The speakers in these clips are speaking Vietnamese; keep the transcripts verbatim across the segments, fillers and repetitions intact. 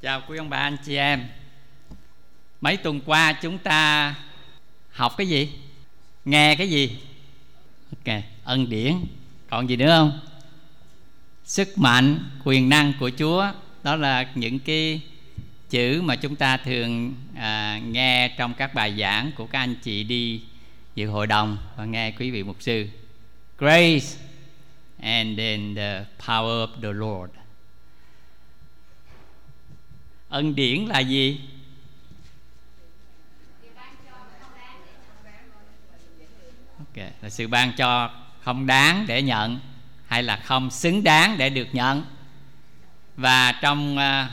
Chào quý ông bà anh chị em. Mấy tuần qua chúng ta học cái gì? Nghe cái gì? Ok, ân điển. Còn gì nữa không? Sức mạnh, quyền năng của Chúa. Đó là những cái chữ mà chúng ta thường à, nghe trong các bài giảng của các anh chị đi dự hội đồng và nghe quý vị mục sư. Grace and then the power of the Lord. Ân điển là gì? Ok, là sự ban cho không đáng để nhận hay là không xứng đáng để được nhận. Và trong à,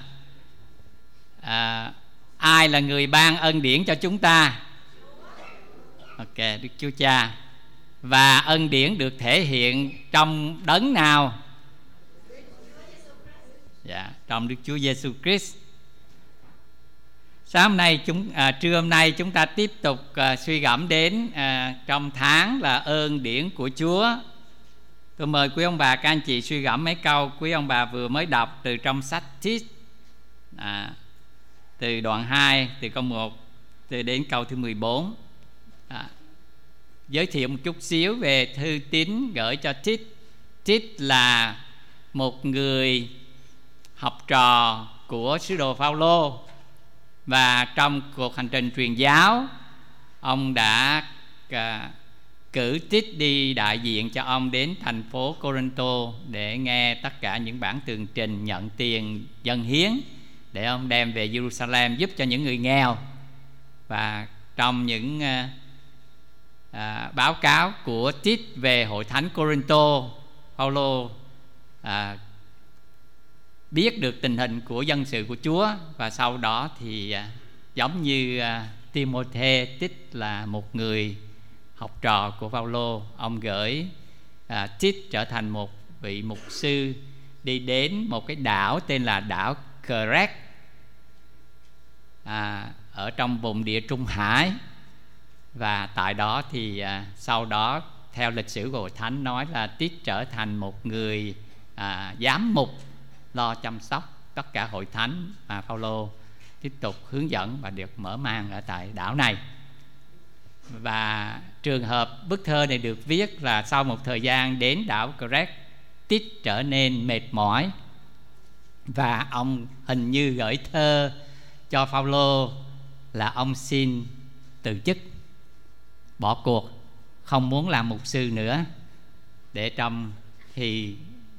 à, ai là người ban ân điển cho chúng ta? Ok, Đức Chúa Cha. Và ân điển được thể hiện trong đấng nào? Dạ, trong Đức Chúa Giêsu Christ. Sáng hôm nay chúng à, trưa hôm nay chúng ta tiếp tục à, suy gẫm đến à, trong tháng là ơn điển của Chúa. Tôi mời quý ông bà các anh chị suy gẫm mấy câu quý ông bà vừa mới đọc từ trong sách Tít, à, từ đoạn hai, từ câu một từ đến câu thứ mười bốn. À, giới thiệu một chút xíu về thư tín gửi cho Tít. Tít là một người học trò của sứ đồ Phao-lô, và trong cuộc hành trình truyền giáo, ông đã à, cử Tít đi đại diện cho ông đến thành phố Cô-rinh-tô để nghe tất cả những bản tường trình nhận tiền dâng hiến để ông đem về Jerusalem giúp cho những người nghèo. Và trong những à, à, báo cáo của Tít về hội thánh Cô-rinh-tô, Phao-lô à, biết được tình hình của dân sự của Chúa. Và sau đó thì à, giống như à, Ti-mô-thê, Tít là một người học trò của Phao-lô. Ông gửi à, Tít trở thành một vị mục sư đi đến một cái đảo tên là đảo Crete, à, ở trong vùng địa Trung Hải. Và tại đó thì à, sau đó theo lịch sử của hội thánh nói là Tít trở thành một người à, giám mục lo chăm sóc tất cả hội thánh mà Phao-lô tiếp tục hướng dẫn và được mở mang ở tại đảo này. Và trường hợp bức thơ này được viết là sau một thời gian đến đảo Crete, Tít trở nên mệt mỏi và ông hình như gửi thơ cho Phao-lô là ông xin từ chức, bỏ cuộc, không muốn làm mục sư nữa. Để trong thì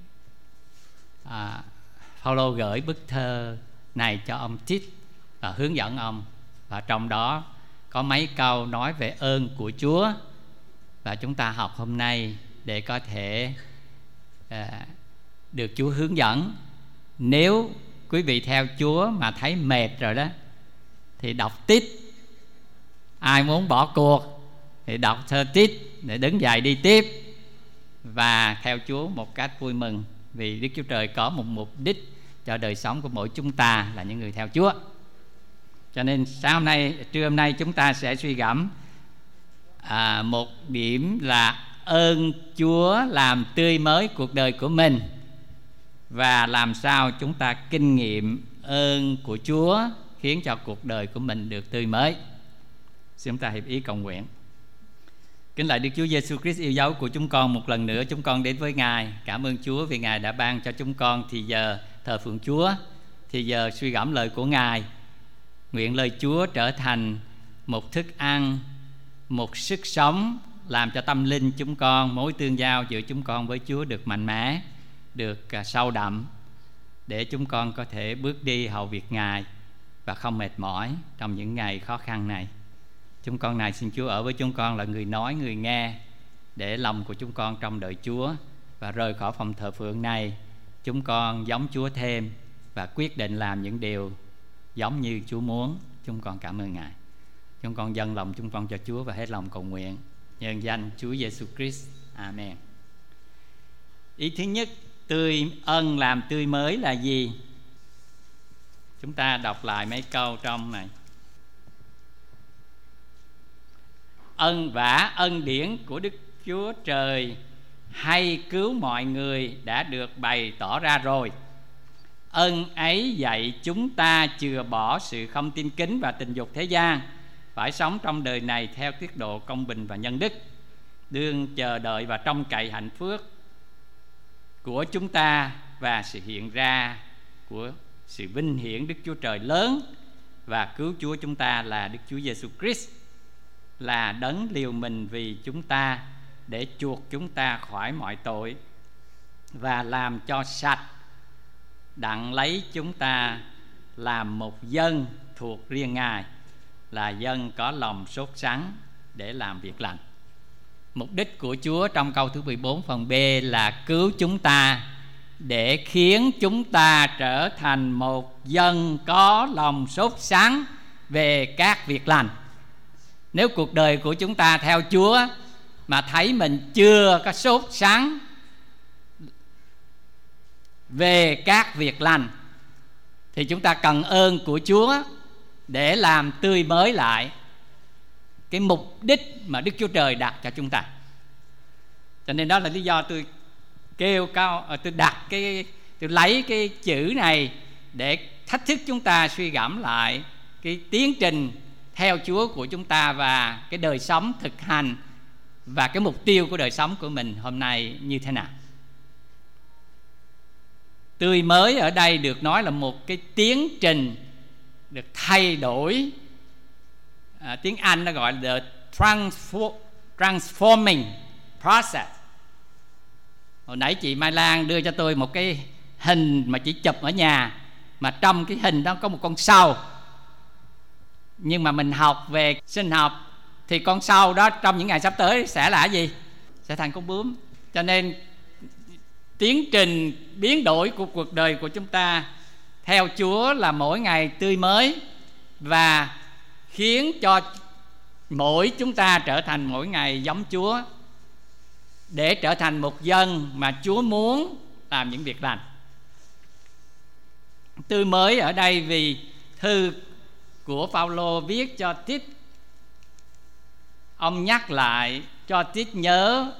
à, Phao-lô gửi bức thơ này cho ông Tít và hướng dẫn ông. Và trong đó có mấy câu nói về ơn của Chúa, và chúng ta học hôm nay để có thể à, được Chúa hướng dẫn. Nếu quý vị theo Chúa mà thấy mệt rồi đó thì đọc Tít. Ai muốn bỏ cuộc thì đọc thơ Tít để đứng dậy đi tiếp và theo Chúa một cách vui mừng, vì Đức Chúa Trời có một mục đích cho đời sống của mỗi chúng ta là những người theo Chúa. Cho nên sáng hôm nay, trưa hôm nay chúng ta sẽ suy gẫm à, một điểm là ơn Chúa làm tươi mới cuộc đời của mình, và làm sao chúng ta kinh nghiệm ơn của Chúa khiến cho cuộc đời của mình được tươi mới. Xin chúng ta hiệp ý cầu nguyện. Kính lạy Đức Chúa Giêsu Christ yêu dấu của chúng con, một lần nữa chúng con đến với Ngài. Cảm ơn Chúa vì Ngài đã ban cho chúng con thì giờ thờ phượng Chúa, thì giờ suy gẫm lời của Ngài. Nguyện lời Chúa trở thành một thức ăn, một sức sống, làm cho tâm linh chúng con, mối tương giao giữa chúng con với Chúa được mạnh mẽ, được sâu đậm, để chúng con có thể bước đi hầu việc Ngài và không mệt mỏi trong những ngày khó khăn này. Chúng con này xin Chúa ở với chúng con là người nói, người nghe, để lòng của chúng con trong đợi Chúa. Và rời khỏi phòng thờ phượng này, chúng con giống Chúa thêm và quyết định làm những điều giống như Chúa muốn. Chúng con cảm ơn Ngài. Chúng con dâng lòng chúng con cho Chúa và hết lòng cầu nguyện nhân danh Chúa Giêsu Christ. Amen. Ý thứ nhất, tươi ân làm tươi mới là gì? Chúng ta đọc lại mấy câu trong này. Ân vả ân điển của Đức Chúa Trời hay cứu mọi người đã được bày tỏ ra rồi. Ơn ấy dạy chúng ta chừa bỏ sự không tin kính và tình dục thế gian, phải sống trong đời này theo tiết độ công bình và nhân đức, đương chờ đợi và trông cậy hạnh phúc của chúng ta và sự hiện ra của sự vinh hiển Đức Chúa Trời lớn và cứu Chúa chúng ta là Đức Chúa Giêsu Christ, là đấng liều mình vì chúng ta để chuộc chúng ta khỏi mọi tội và làm cho sạch, đặng lấy chúng ta làm một dân thuộc riêng Ngài, là dân có lòng sốt sắng để làm việc lành. Mục đích của Chúa trong câu thứ mười bốn phần B là cứu chúng ta để khiến chúng ta trở thành một dân có lòng sốt sắng về các việc lành. Nếu cuộc đời của chúng ta theo Chúa mà thấy mình chưa có sốt sắng về các việc lành thì chúng ta cần ơn của Chúa để làm tươi mới lại cái mục đích mà Đức Chúa Trời đặt cho chúng ta. Cho nên đó là lý do tôi kêu cao, tôi đặt cái, tôi lấy cái chữ này để thách thức chúng ta suy gẫm lại cái tiến trình theo Chúa của chúng ta và cái đời sống thực hành và cái mục tiêu của đời sống của mình hôm nay như thế nào. Tươi mới ở đây được nói là một cái tiến trình được thay đổi, à, tiếng Anh nó gọi là the transform, transforming process. Hồi nãy chị Mai Lan đưa cho tôi một cái hình mà chị chụp ở nhà, mà trong cái hình đó có một con sâu. Nhưng mà mình học về sinh học thì con sâu đó trong những ngày sắp tới sẽ là gì? Sẽ thành con bướm. Cho nên tiến trình biến đổi của cuộc đời của chúng ta theo Chúa là mỗi ngày tươi mới, và khiến cho mỗi chúng ta trở thành mỗi ngày giống Chúa, để trở thành một dân mà Chúa muốn làm những việc lành. Tươi mới ở đây vì thư của Phaolô viết cho Tít, ông nhắc lại cho Tít nhớ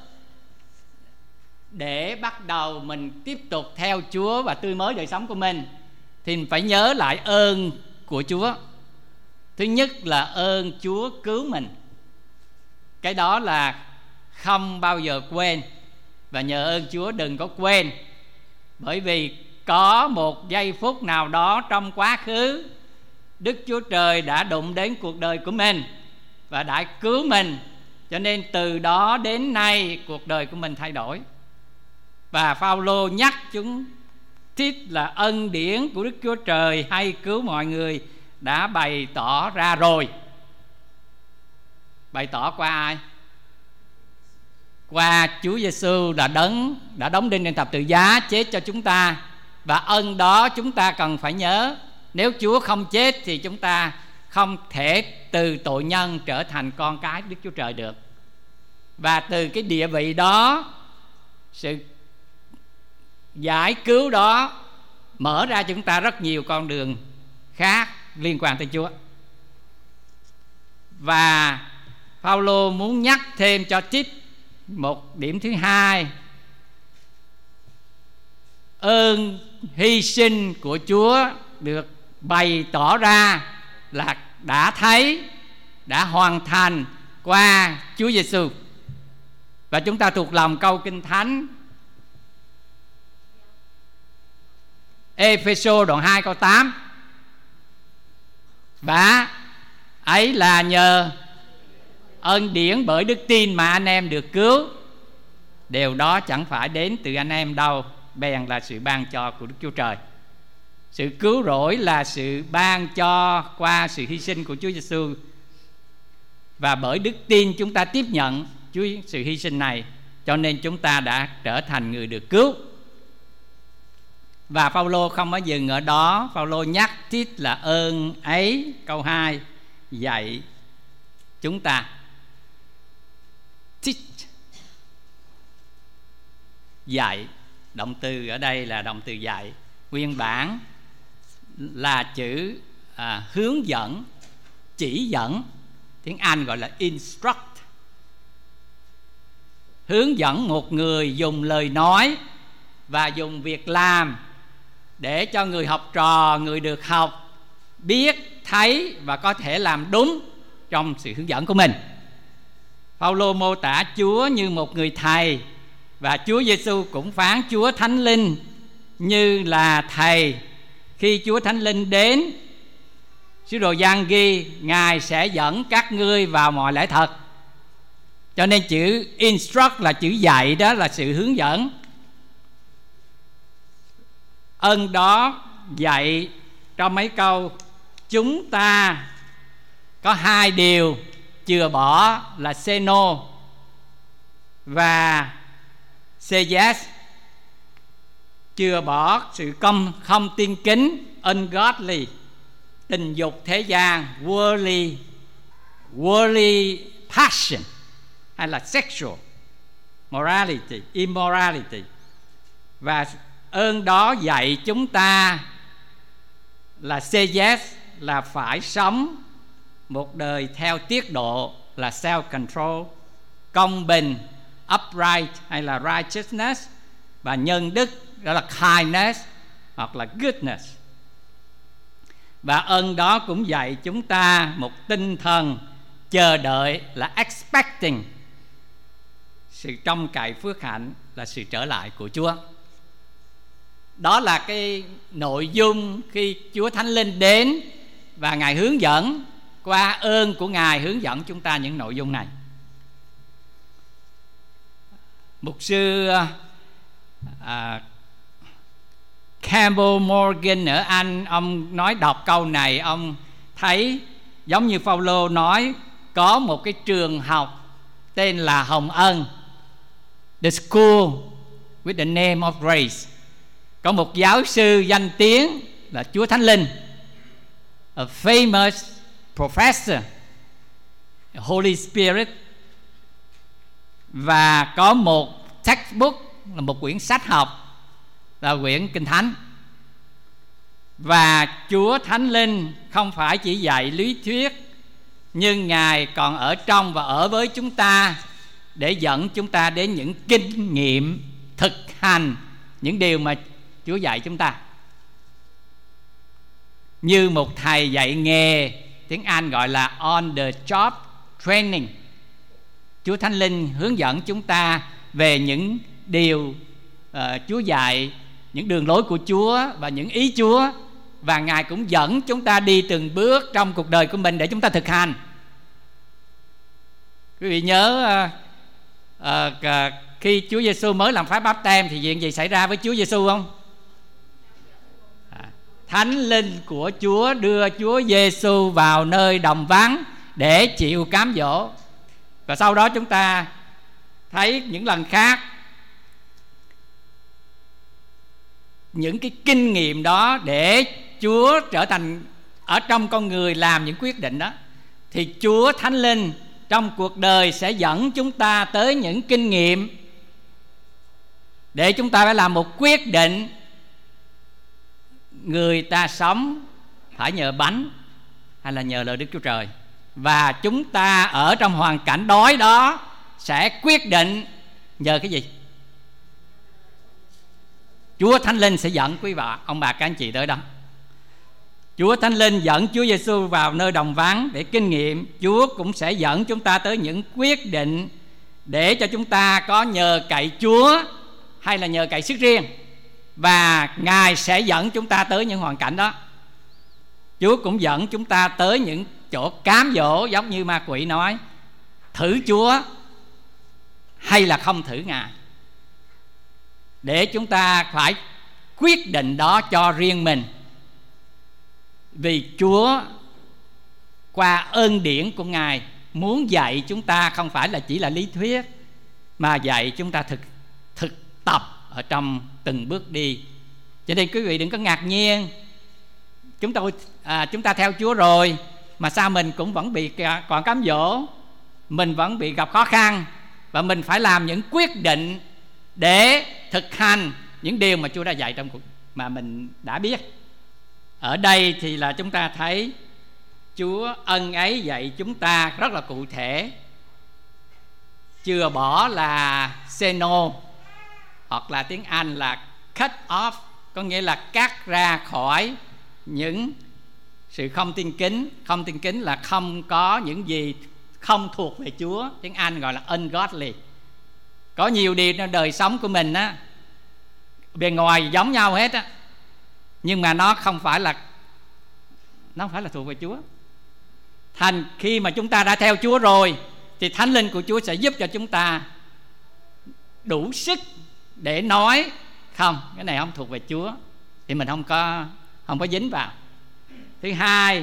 để bắt đầu mình tiếp tục theo Chúa và tươi mới đời sống của mình thì mình phải nhớ lại ơn của Chúa. Thứ nhất là ơn Chúa cứu mình, cái đó là không bao giờ quên, và nhờ ơn Chúa đừng có quên, bởi vì có một giây phút nào đó trong quá khứ Đức Chúa Trời đã đụng đến cuộc đời của mình và đã cứu mình, cho nên từ đó đến nay cuộc đời của mình thay đổi. Và Phaolô nhắc chúng Tít là ân điển của Đức Chúa Trời hay cứu mọi người đã bày tỏ ra rồi. Bày tỏ qua ai? Qua Chúa Giêsu là đấng đã đóng đinh trên thập tự giá, chết cho chúng ta. Và ân đó chúng ta cần phải nhớ. Nếu Chúa không chết thì chúng ta không thể từ tội nhân trở thành con cái Đức Chúa Trời được. Và từ cái địa vị đó, sự giải cứu đó mở ra chúng ta rất nhiều con đường khác liên quan tới Chúa. Và Phaolô muốn nhắc thêm cho Tít một điểm thứ hai, ơn hy sinh của Chúa được bày tỏ ra là đã thấy, đã hoàn thành qua Chúa Giêsu. Và chúng ta thuộc lòng câu Kinh Thánh Ê-phê-sô đoạn hai câu tám, và ấy là nhờ ân điển bởi đức tin mà anh em được cứu. Điều đó chẳng phải đến từ anh em đâu, bèn là sự ban cho của Đức Chúa Trời. Sự cứu rỗi là sự ban cho qua sự hy sinh của Chúa Giêsu, và bởi đức tin chúng ta tiếp nhận Chúa sự hy sinh này, cho nên chúng ta đã trở thành người được cứu. Và Phaolô không có dừng ở đó, Phaolô nhắc Tít là ơn ấy, câu hai, dạy chúng ta. Teach, dạy, động từ ở đây là động từ dạy. Nguyên bản là chữ à, hướng dẫn, chỉ dẫn, tiếng Anh gọi là instruct. Hướng dẫn một người dùng lời nói và dùng việc làm để cho người học trò, người được học biết, thấy và có thể làm đúng trong sự hướng dẫn của mình. Phaolô mô tả Chúa như một người thầy, và Chúa Giêsu cũng phán Chúa Thánh Linh như là thầy. Khi Chúa Thánh Linh đến, sứ đồ Giăng ghi Ngài sẽ dẫn các ngươi vào mọi lẽ thật. Cho nên chữ instruct là chữ dạy, đó là sự hướng dẫn. Ơn đó dạy trong mấy câu chúng ta có hai điều chừa bỏ là say no và say yes. Chừa bỏ sự công không tiên kính, ungodly, tình dục thế gian, worldly, worldly passion, hay là sexual morality, immorality. Và ơn đó dạy chúng ta là say yes, là phải sống một đời theo tiết độ, là self-control, công bình, upright hay là righteousness, và nhân đức đó là kindness hoặc là goodness. Và ơn đó cũng dạy chúng ta một tinh thần chờ đợi là expecting, sự trông cậy phước hạnh là sự trở lại của Chúa. Đó là cái nội dung khi Chúa Thánh Linh đến và Ngài hướng dẫn, qua ơn của Ngài hướng dẫn chúng ta những nội dung này. Mục sư à, Campbell Morgan ở Anh, ông nói đọc câu này, ông thấy giống như Phaolô nói có một cái trường học tên là Hồng Ân, The School with the name of Grace. Có một giáo sư danh tiếng là Chúa Thánh Linh, a famous professor, Holy Spirit. Và có một textbook là một quyển sách học là quyển Kinh Thánh. Và Chúa Thánh Linh không phải chỉ dạy lý thuyết, nhưng Ngài còn ở trong và ở với chúng ta để dẫn chúng ta đến những kinh nghiệm thực hành những điều mà Chúa dạy chúng ta. Như một thầy dạy nghề, tiếng Anh gọi là on the job training. Chúa Thánh Linh hướng dẫn chúng ta về những điều uh, Chúa dạy, những đường lối của Chúa và những ý Chúa. Và Ngài cũng dẫn chúng ta đi từng bước trong cuộc đời của mình để chúng ta thực hành. Quý vị nhớ uh, uh, khi Chúa Giêsu mới làm phép báp têm thì chuyện gì xảy ra với Chúa Giêsu không? À, Thánh Linh của Chúa đưa Chúa Giêsu vào nơi đồng vắng để chịu cám dỗ. Và sau đó chúng ta thấy những lần khác, những cái kinh nghiệm đó để Chúa trở thành ở trong con người làm những quyết định đó, thì Chúa Thánh Linh trong cuộc đời sẽ dẫn chúng ta tới những kinh nghiệm để chúng ta phải làm một quyết định. Người ta sống phải nhờ bánh hay là nhờ lời Đức Chúa Trời. Và chúng ta ở trong hoàn cảnh đói đó sẽ quyết định nhờ cái gì? Chúa Thánh Linh sẽ dẫn quý bà, ông bà, các anh chị tới đó. Chúa Thánh Linh dẫn Chúa Giêsu vào nơi đồng vắng để kinh nghiệm. Chúa cũng sẽ dẫn chúng ta tới những quyết định để cho chúng ta có nhờ cậy Chúa hay là nhờ cậy sức riêng. Và Ngài sẽ dẫn chúng ta tới những hoàn cảnh đó. Chúa cũng dẫn chúng ta tới những chỗ cám dỗ, giống như ma quỷ nói, thử Chúa hay là không thử Ngài, để chúng ta phải quyết định đó cho riêng mình. Vì Chúa qua ơn điển của Ngài muốn dạy chúng ta không phải là chỉ là lý thuyết, mà dạy chúng ta thực thực tập ở trong từng bước đi. Cho nên quý vị đừng có ngạc nhiên, chúng ta à, chúng ta theo Chúa rồi mà sao mình cũng vẫn bị còn cám dỗ, mình vẫn bị gặp khó khăn, và mình phải làm những quyết định để thực hành những điều mà Chúa đã dạy trong cuộc mà mình đã biết. Ở đây thì là chúng ta thấy Chúa ân ấy dạy chúng ta rất là cụ thể. Chừa bỏ là say no, hoặc là tiếng Anh là cut off, có có nghĩa là cắt ra khỏi những sự không tin kính. Không tin kính là không có những gì không thuộc về Chúa, tiếng Anh gọi là ungodly. Có nhiều điều trong đời sống của mình á, bề ngoài giống nhau hết á, nhưng mà nó không phải là nó không phải là thuộc về Chúa. Thành khi mà chúng ta đã theo Chúa rồi thì Thánh Linh của Chúa sẽ giúp cho chúng ta đủ sức để nói không, cái này không thuộc về Chúa, thì mình không có không có dính vào. Thứ hai,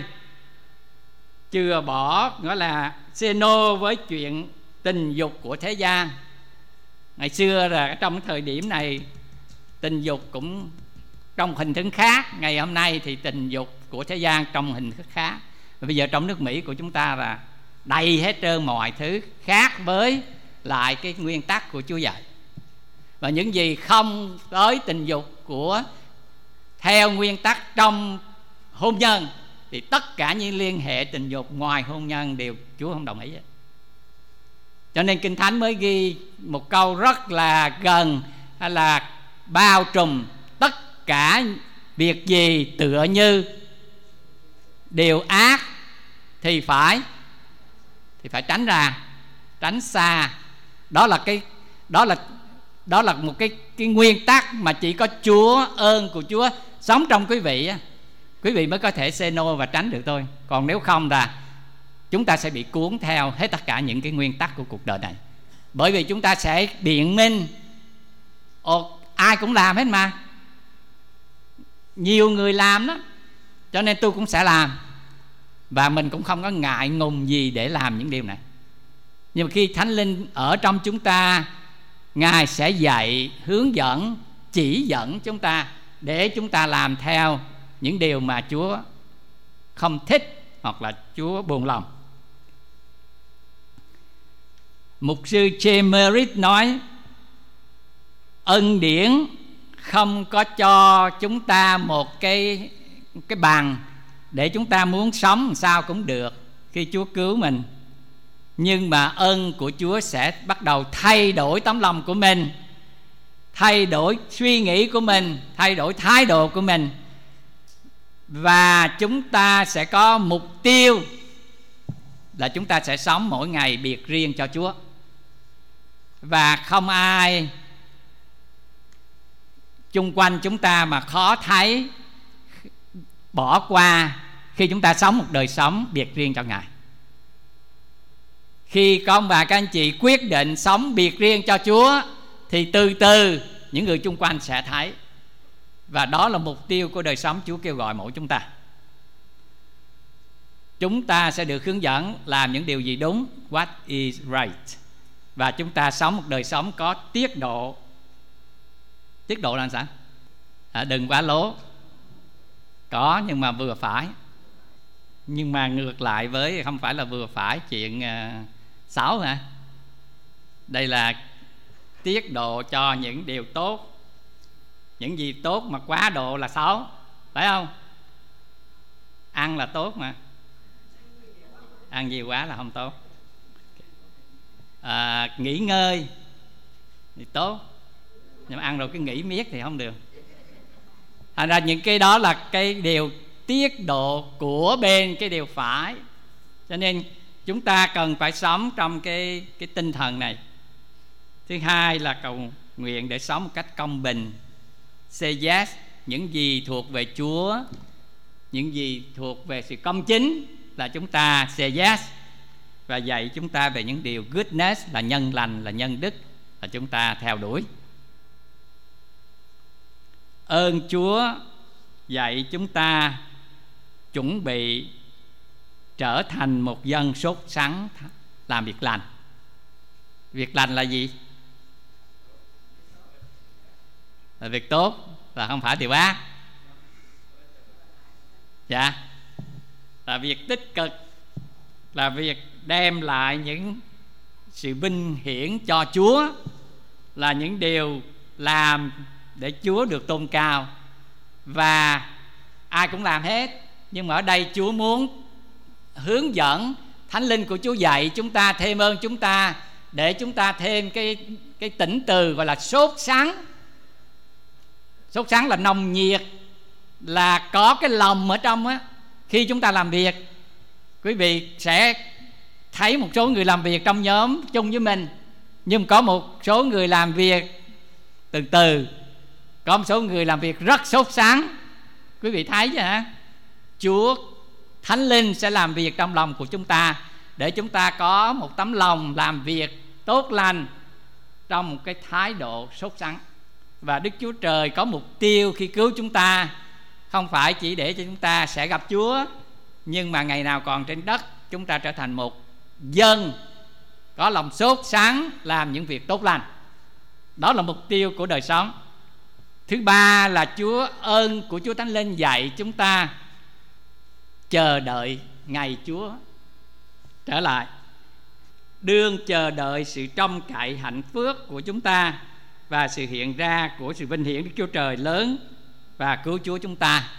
chừa bỏ, gọi là say no với chuyện tình dục của thế gian. Ngày xưa là trong thời điểm này tình dục cũng trong hình thức khác, ngày hôm nay thì tình dục của thế gian trong hình thức khác. Và bây giờ trong nước Mỹ của chúng ta là đầy hết trơn mọi thứ khác với lại cái nguyên tắc của Chúa dạy. Và những gì không tới tình dục của theo nguyên tắc trong hôn nhân thì tất cả những liên hệ tình dục ngoài hôn nhân đều Chúa không đồng ý. Cho nên Kinh Thánh mới ghi một câu rất là gần, hay là bao trùm tất cả việc gì tựa như điều ác thì phải thì phải tránh ra, tránh xa. Đó là cái đó là đó là một cái cái nguyên tắc mà chỉ có Chúa, ơn của Chúa sống trong quý vị á, quý vị mới có thể say no và tránh được thôi. Còn nếu không là chúng ta sẽ bị cuốn theo hết tất cả những cái nguyên tắc của cuộc đời này. Bởi vì chúng ta sẽ biện minh, ồ, ai cũng làm hết mà, nhiều người làm đó, cho nên tôi cũng sẽ làm. Và mình cũng không có ngại ngùng gì để làm những điều này. Nhưng mà khi Thánh Linh ở trong chúng ta, Ngài sẽ dạy, hướng dẫn, chỉ dẫn chúng ta để chúng ta làm theo những điều mà Chúa không thích hoặc là Chúa buồn lòng. Mục sư James Merritt nói, ân điển không có cho chúng ta một cái cái bằng để chúng ta muốn sống làm sao cũng được khi Chúa cứu mình. Nhưng mà ơn của Chúa sẽ bắt đầu thay đổi tấm lòng của mình, thay đổi suy nghĩ của mình, thay đổi thái độ của mình. Và chúng ta sẽ có mục tiêu là chúng ta sẽ sống mỗi ngày biệt riêng cho Chúa. Và không ai chung quanh chúng ta mà khó thấy, bỏ qua khi chúng ta sống một đời sống biệt riêng cho Ngài. Khi có ông bà các anh chị quyết định sống biệt riêng cho Chúa thì từ từ những người chung quanh sẽ thấy. Và đó là mục tiêu của đời sống Chúa kêu gọi mỗi chúng ta. Chúng ta sẽ được hướng dẫn làm những điều gì đúng, what is right. Và chúng ta sống một đời sống có tiết độ. Tiết độ là làm sao? À, đừng quá lố. Có nhưng mà vừa phải. Nhưng mà ngược lại với không phải là vừa phải chuyện uh, xấu hả? Đây là tiết độ cho những điều tốt. Những gì tốt mà quá độ là xấu, phải không? Ăn là tốt mà, ăn nhiều quá là không tốt. À, nghỉ ngơi thì tốt, nhưng mà ăn rồi cái nghỉ miết thì không được. Thành ra những cái đó là cái điều tiết độ của bên cái điều phải. Cho nên chúng ta cần phải sống trong cái, cái tinh thần này. Thứ hai là cầu nguyện để sống một cách công bình. Say yes, những gì thuộc về Chúa, những gì thuộc về sự công chính là chúng ta say yes. Và dạy chúng ta về những điều goodness là nhân lành, là nhân đức, là chúng ta theo đuổi. Ơn Chúa dạy chúng ta chuẩn bị trở thành một dân sốt sắng làm việc lành. Việc lành là gì? Là việc tốt, là không phải điều ác. Dạ, là việc tích cực, là việc đem lại những sự vinh hiển cho Chúa, là những điều làm để Chúa được tôn cao. Và ai cũng làm hết. Nhưng mà ở đây Chúa muốn hướng dẫn, Thánh Linh của Chúa dạy chúng ta, thêm ơn chúng ta, để chúng ta thêm cái, cái tỉnh từ gọi là sốt sắng. Sốt sắng là nồng nhiệt, là có cái lòng ở trong á. Khi chúng ta làm việc, quý vị sẽ thấy một số người làm việc trong nhóm chung với mình, nhưng có một số người làm việc từ từ, có một số người làm việc rất sốt sắng. Quý vị thấy chứ hả? Chúa Thánh Linh sẽ làm việc trong lòng của chúng ta, để chúng ta có một tấm lòng làm việc tốt lành trong một cái thái độ sốt sắng. Và Đức Chúa Trời có mục tiêu khi cứu chúng ta, không phải chỉ để cho chúng ta sẽ gặp Chúa, nhưng mà ngày nào còn trên đất, chúng ta trở thành một dân có lòng sốt sắng làm những việc tốt lành. Đó là mục tiêu của đời sống. Thứ ba là Chúa ơn của Chúa Thánh Linh dạy chúng ta chờ đợi ngày Chúa trở lại, đương chờ đợi sự trông cậy hạnh phúc của chúng ta và sự hiện ra của sự vinh hiển Đức Chúa Trời lớn và cứu Chúa chúng ta.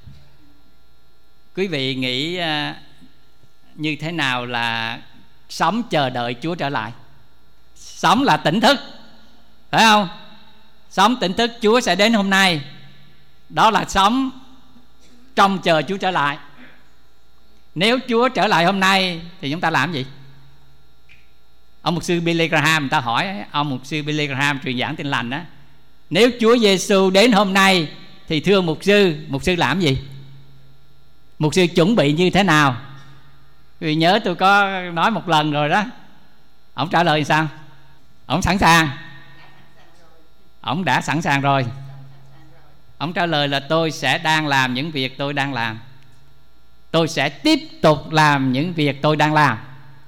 Quý vị nghĩ uh, như thế nào là sống chờ đợi Chúa trở lại? Sống là tỉnh thức, phải không? Sống tỉnh thức Chúa sẽ đến hôm nay, đó là sống trông chờ Chúa trở lại. Nếu Chúa trở lại hôm nay thì chúng ta làm gì? Ông mục sư Billy Graham, người ta hỏi ông mục sư Billy Graham truyền giảng Tin Lành đó, nếu Chúa Giêsu đến hôm nay thì thưa mục sư, mục sư làm gì? Mục sư chuẩn bị như thế nào? Vì nhớ tôi có nói một lần rồi đó. Ông trả lời sao? Ông sẵn sàng. Ông đã sẵn sàng rồi. Ông trả lời là tôi sẽ đang làm những việc tôi đang làm, tôi sẽ tiếp tục làm những việc tôi đang làm.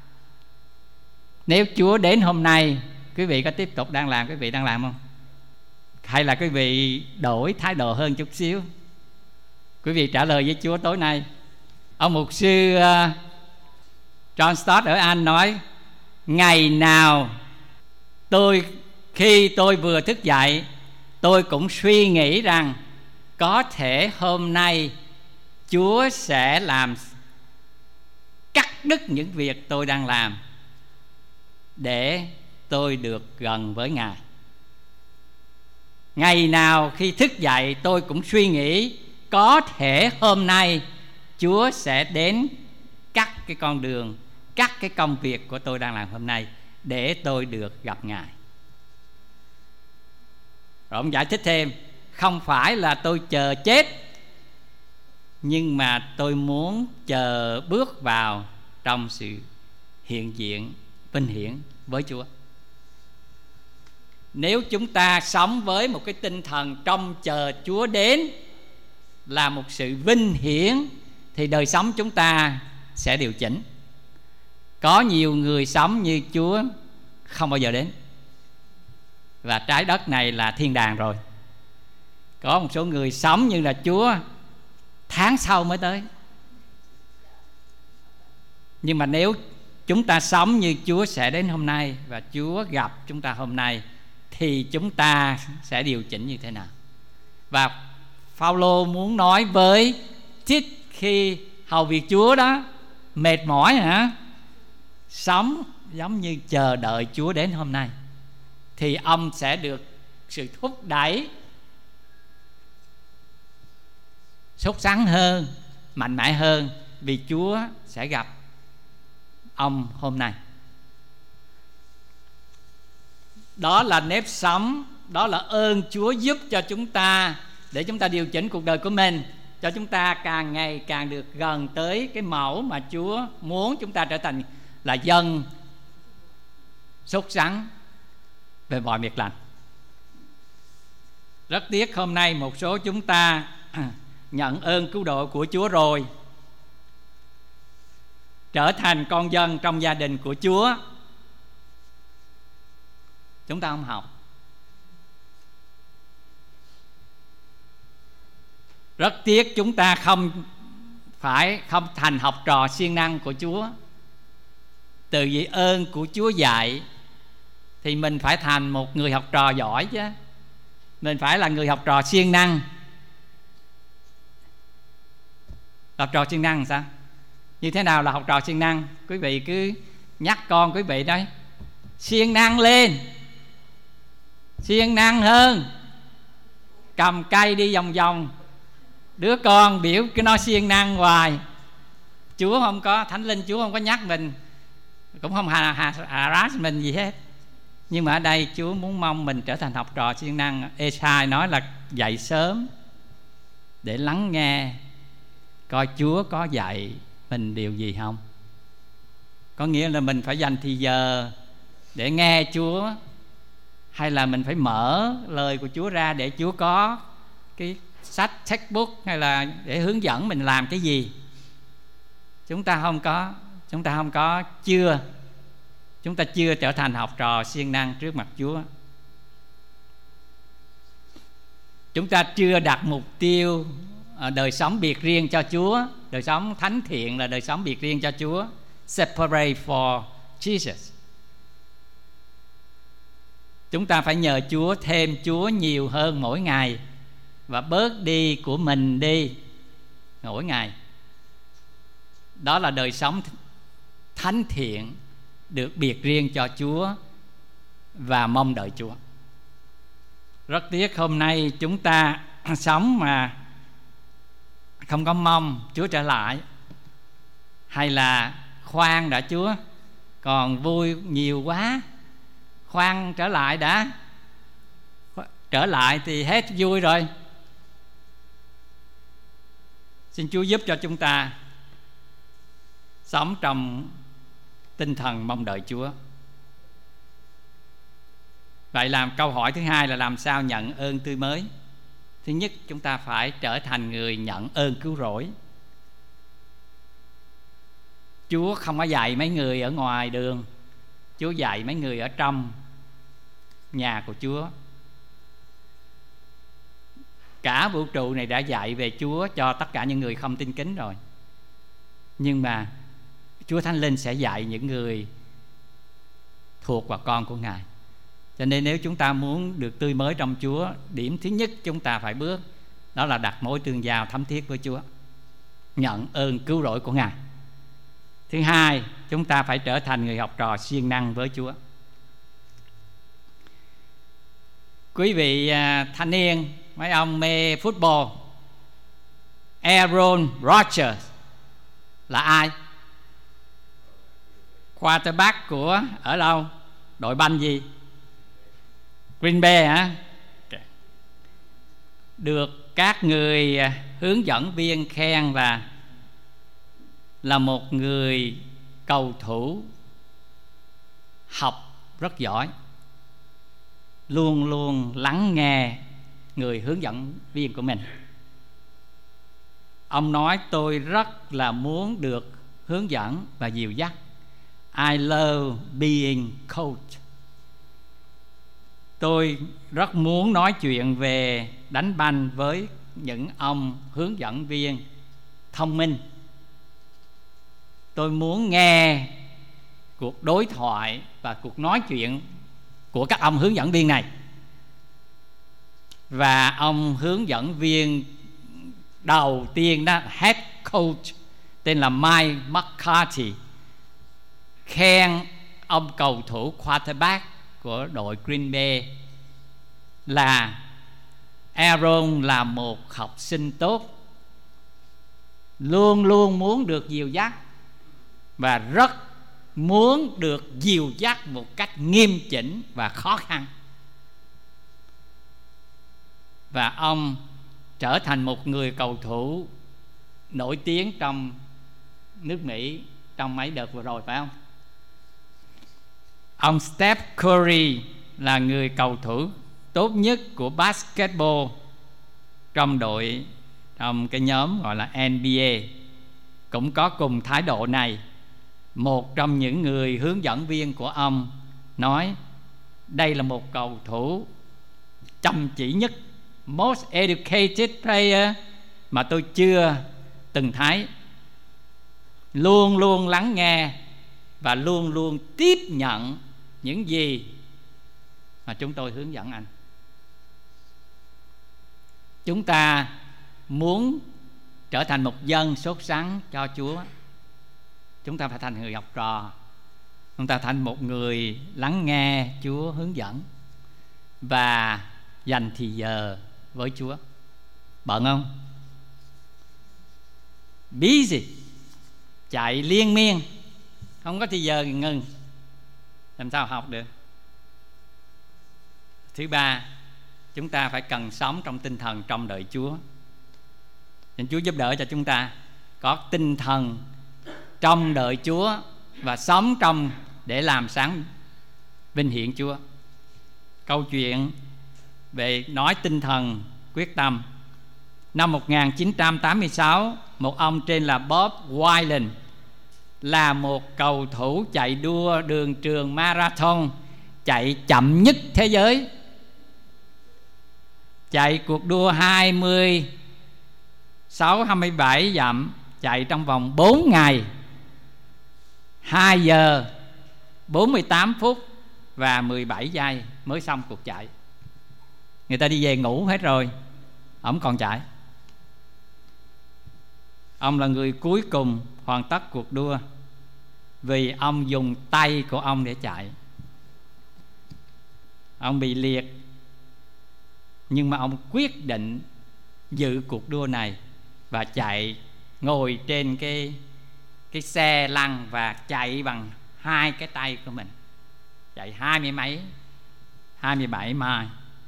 Nếu Chúa đến hôm nay, quý vị có tiếp tục đang làm quý vị đang làm không? Hay là quý vị đổi thái độ hơn chút xíu? Quý vị trả lời với Chúa tối nay. Ông mục sư uh, John Stott ở Anh nói, ngày nào tôi khi tôi vừa thức dậy, tôi cũng suy nghĩ rằng có thể hôm nay Chúa sẽ làm cắt đứt những việc tôi đang làm để tôi được gần với Ngài. Ngày nào khi thức dậy tôi cũng suy nghĩ có thể hôm nay Chúa sẽ đến cắt cái con đường, cắt cái công việc của tôi đang làm hôm nay để tôi được gặp Ngài. Rồi ông giải thích thêm, không phải là tôi chờ chết, nhưng mà tôi muốn chờ bước vào trong sự hiện diện vinh hiển với Chúa. Nếu chúng ta sống với một cái tinh thần trông chờ Chúa đến là một sự vinh hiển, thì đời sống chúng ta sẽ điều chỉnh. Có nhiều người sống như Chúa không bao giờ đến, và trái đất này là thiên đàng rồi. Có một số người sống như là Chúa tháng sau mới tới. Nhưng mà nếu chúng ta sống như Chúa sẽ đến hôm nay và Chúa gặp chúng ta hôm nay, thì chúng ta sẽ điều chỉnh như thế nào? Và Phao-lô muốn nói với Tít khi hầu việc Chúa đó, mệt mỏi hả? Sống giống như chờ đợi Chúa đến hôm nay, thì ông sẽ được sự thúc đẩy sốt sắng hơn, mạnh mẽ hơn, vì Chúa sẽ gặp ông hôm nay. Đó là nếp sống, đó là ơn Chúa giúp cho chúng ta, để chúng ta điều chỉnh cuộc đời của mình, cho chúng ta càng ngày càng được gần tới cái mẫu mà Chúa muốn chúng ta trở thành, là dân sốt sắng về mọi việc lành. Rất tiếc hôm nay một số chúng ta nhận ơn cứu độ của Chúa rồi, trở thành con dân trong gia đình của Chúa, chúng ta không học. Rất tiếc chúng ta không phải không thành học trò siêng năng của Chúa. Từ vì ơn của Chúa dạy thì mình phải thành một người học trò giỏi chứ. Mình phải là người học trò siêng năng. Học trò siêng năng sao? Như thế nào là học trò siêng năng? Quý vị cứ nhắc con quý vị đấy, siêng năng lên, siêng năng hơn, cầm cây đi vòng vòng, đứa con biểu cái nó siêng năng hoài. Chúa không có, Thánh Linh Chúa không có nhắc mình, cũng không hà, hà, harass mình gì hết. Nhưng mà ở đây Chúa muốn mong mình trở thành học trò siêng năng. Ê-sai nói là dậy sớm để lắng nghe coi Chúa có dạy mình điều gì không. Có nghĩa là mình phải dành thì giờ để nghe Chúa, hay là mình phải mở lời của Chúa ra để Chúa có cái sách textbook, hay là để hướng dẫn mình làm cái gì. Chúng ta không có, chúng ta không có chưa Chúng ta chưa trở thành học trò siêng năng trước mặt Chúa. Chúng ta chưa đặt mục tiêu đời sống biệt riêng cho Chúa. Đời sống thánh thiện là đời sống biệt riêng cho Chúa, separate for Jesus. Chúng ta phải nhờ Chúa thêm Chúa nhiều hơn mỗi ngày, và bớt đi của mình đi mỗi ngày. Đó là đời sống thánh thiện được biệt riêng cho Chúa và mong đợi Chúa. Rất tiếc hôm nay chúng ta sống mà không có mong Chúa trở lại, hay là khoan đã Chúa, còn vui nhiều quá, khoan trở lại đã, trở lại thì hết vui rồi. Xin Chúa giúp cho chúng ta sống trong tinh thần mong đợi Chúa. Vậy làm câu hỏi thứ hai là làm sao nhận ơn tươi mới. Thứ nhất, chúng ta phải trở thành người nhận ơn cứu rỗi. Chúa không có dạy mấy người ở ngoài đường, Chúa dạy mấy người ở trong nhà của Chúa. Cả vũ trụ này đã dạy về Chúa cho tất cả những người không tin kính rồi. Nhưng mà Chúa Thánh Linh sẽ dạy những người thuộc vào con của Ngài. Cho nên nếu chúng ta muốn được tươi mới trong Chúa, điểm thứ nhất chúng ta phải bước, đó là đặt mối tương giao thấm thiết với Chúa, nhận ơn cứu rỗi của Ngài. Thứ hai, chúng ta phải trở thành người học trò siêng năng với Chúa. Quý vị thanh niên, mấy ông mê football, Aaron Rodgers là ai? Quarterback của ở đâu? Đội banh gì? Green Bay hả? Được các người hướng dẫn viên khen là là một người cầu thủ học rất giỏi, luôn luôn lắng nghe người hướng dẫn viên của mình. Ông nói tôi rất là muốn được hướng dẫn và dìu dắt. I love being coach. Tôi rất muốn nói chuyện về đánh banh với những ông hướng dẫn viên thông minh. Tôi muốn nghe cuộc đối thoại và cuộc nói chuyện của các ông hướng dẫn viên này. Và ông hướng dẫn viên đầu tiên đó, head coach, tên là Mike McCarthy, khen ông cầu thủ quarterback của đội Green Bay là Aaron là một học sinh tốt, luôn luôn muốn được dìu dắt và rất muốn được dìu dắt một cách nghiêm chỉnh và khó khăn. Và ông trở thành một người cầu thủ nổi tiếng trong nước Mỹ trong mấy đợt vừa rồi, phải không? Ông Steph Curry là người cầu thủ tốt nhất của basketball trong đội, trong cái nhóm gọi là N B A, cũng có cùng thái độ này. Một trong những người hướng dẫn viên của ông nói đây là một cầu thủ chăm chỉ nhất, most educated player mà tôi chưa từng thấy, luôn luôn lắng nghe và luôn luôn tiếp nhận những gì mà chúng tôi hướng dẫn anh. Chúng ta muốn trở thành một dân sốt sắng cho Chúa, chúng ta phải thành người học trò, chúng ta thành một người lắng nghe Chúa hướng dẫn và dành thì giờ với Chúa. Bận không? Busy, chạy liên miên, không có thời giờ ngừng, làm sao học được? Thứ ba, chúng ta phải cần sống trong tinh thần trong đợi Chúa. Xin Chúa giúp đỡ cho chúng ta có tinh thần trong đợi Chúa và sống trong để làm sáng vinh hiển Chúa. Câu chuyện về nói tinh thần quyết tâm. Năm một nghìn chín trăm tám mươi sáu, một ông tên là Bob Wyland là một cầu thủ chạy đua đường trường marathon chạy chậm nhất thế giới. Chạy cuộc đua hai mươi sáu hai mươi bảy dặm, chạy trong vòng bốn ngày, hai giờ bốn mươi tám phút và mười bảy giây mới xong cuộc chạy. Người ta đi về ngủ hết rồi, ổng còn chạy. Ông là người cuối cùng hoàn tất cuộc đua vì ông dùng tay của ông để chạy. Ông bị liệt, nhưng mà ông quyết định dự cuộc đua này và chạy, ngồi trên cái cái xe lăn và chạy bằng hai cái tay của mình, chạy hai mươi mấy hai mươi bảy mai.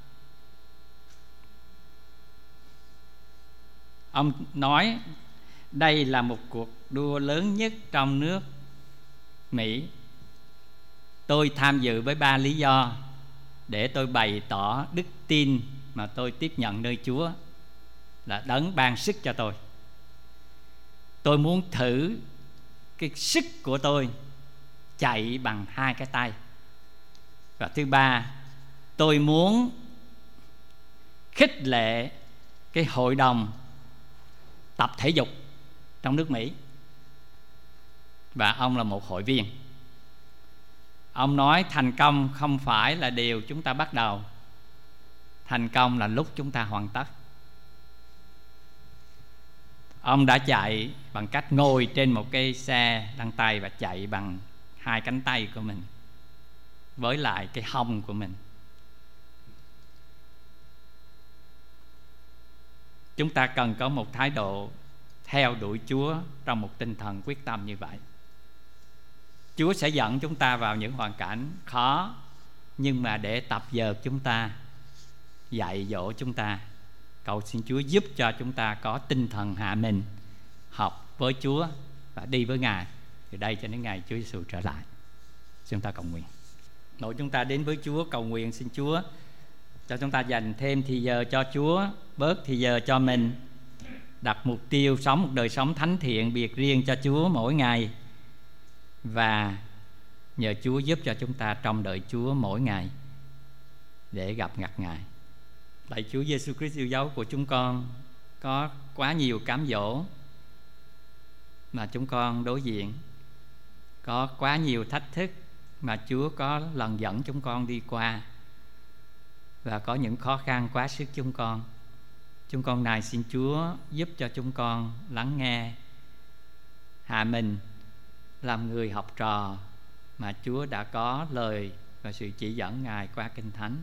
Ông nói đây là một cuộc đua lớn nhất trong nước Mỹ. Tôi tham dự với ba lý do: để tôi bày tỏ đức tin mà tôi tiếp nhận nơi Chúa là đấng ban sức cho tôi. Tôi muốn thử cái sức của tôi chạy bằng hai cái tay. Và thứ ba, tôi muốn khích lệ cái hội đồng tập thể dục trong nước Mỹ. Và ông là một hội viên. Ông nói thành công không phải là điều chúng ta bắt đầu, thành công là lúc chúng ta hoàn tất. Ông đã chạy bằng cách ngồi trên một cái xe lăn tay và chạy bằng hai cánh tay của mình với lại cái hông của mình. Chúng ta cần có một thái độ theo đuổi Chúa trong một tinh thần quyết tâm như vậy. Chúa sẽ dẫn chúng ta vào những hoàn cảnh khó, nhưng mà để tập dượt chúng ta, dạy dỗ chúng ta. Cầu xin Chúa giúp cho chúng ta có tinh thần hạ mình, học với Chúa và đi với Ngài từ đây cho đến ngày Chúa Giêsu trở lại. Chúng ta cầu nguyện. Nội chúng ta đến với Chúa cầu nguyện xin Chúa cho chúng ta dành thêm thì giờ cho Chúa, bớt thì giờ cho mình, đặt mục tiêu sống một đời sống thánh thiện biệt riêng cho Chúa mỗi ngày, và nhờ Chúa giúp cho chúng ta trong đợi Chúa mỗi ngày để gặp ngặt Ngài. Lạy Chúa Giêsu Christ yêu dấu của chúng con, có quá nhiều cám dỗ mà chúng con đối diện, có quá nhiều thách thức mà Chúa có lần dẫn chúng con đi qua, và có những khó khăn quá sức chúng con. Chúng con này xin Chúa giúp cho chúng con lắng nghe, hạ mình, làm người học trò mà Chúa đã có lời và sự chỉ dẫn Ngài qua Kinh Thánh.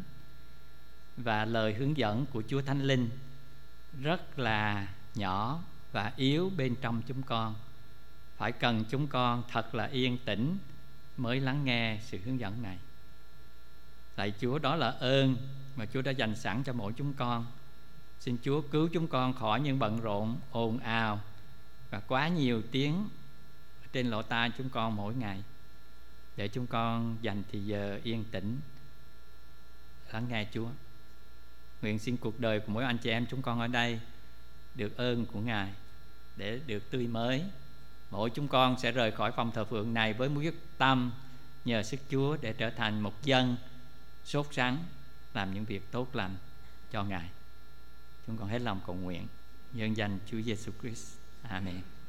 Và lời hướng dẫn của Chúa Thánh Linh rất là nhỏ và yếu bên trong chúng con. Phải cần chúng con thật là yên tĩnh mới lắng nghe sự hướng dẫn này. Lạy Chúa, đó là ơn mà Chúa đã dành sẵn cho mỗi chúng con. Xin Chúa cứu chúng con khỏi những bận rộn, ồn ào và quá nhiều tiếng trên lỗ tai chúng con mỗi ngày, để chúng con dành thì giờ yên tĩnh lắng nghe Chúa. Nguyện xin cuộc đời của mỗi anh chị em chúng con ở đây được ơn của Ngài để được tươi mới. Mỗi chúng con sẽ rời khỏi phòng thờ phượng này với quyết tâm nhờ sức Chúa để trở thành một dân sốt sắng làm những việc tốt lành cho Ngài. Chúng con hết lòng cầu nguyện nhân danh Chúa Giêsu Christ. Amen.